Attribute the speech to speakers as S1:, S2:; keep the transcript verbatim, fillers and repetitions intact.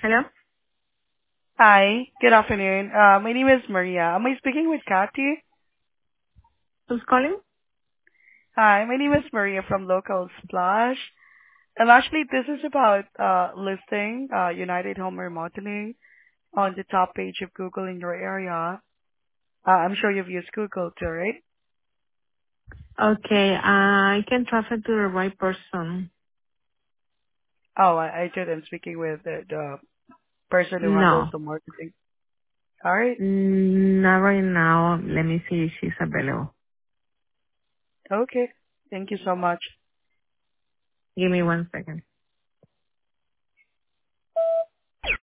S1: Hello?
S2: Hi, good afternoon. Uh, my name is Maria. Am I speaking with Kathy?
S1: Who's calling?
S2: Hi, my name is Maria from Local Splash. And actually, this is about uh, listing uh, United Home Remodeling on the top page of Google in your area. Uh, I'm sure you've used Google too, right?
S1: Okay, I can transfer to the right person.
S2: Oh, I, I did. I'm speaking with the, the person who handles
S1: No,
S2: the marketing. All right.
S1: mm, not right now. Let me see if she's available.
S2: Okay. Thank you so much.
S1: Give me one second.